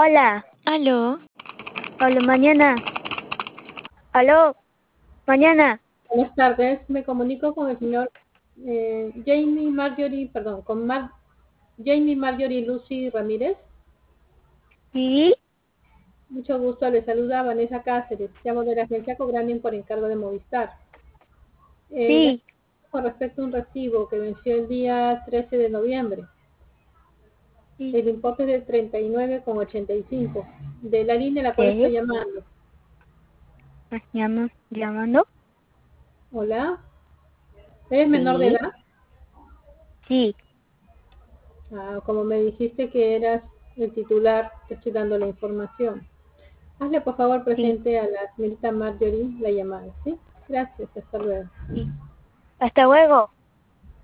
Hola, Aló, hola, mañana. Aló, mañana. Buenas tardes, me comunico con el señor Jamie Marjorie, perdón, Jamie Marjorie Lucy Ramírez. ¿Sí? Mucho gusto, le saluda Vanessa Cáceres, llamo de la agencia Cobranding por encargo de Movistar. Sí, Con respecto a un recibo que venció el día 13 de noviembre, sí. el importe es de 39,85, de la línea a la cual ¿Qué? estoy llamando. ¿Me estás llamando? Hola, ¿eres menor de Sí, edad? sí, Como me dijiste que eras el titular, te estoy dando la información. Hazle por favor sí, presente a la señorita Marjorie la llamada, ¿sí? Gracias, hasta luego. sí. Hasta luego.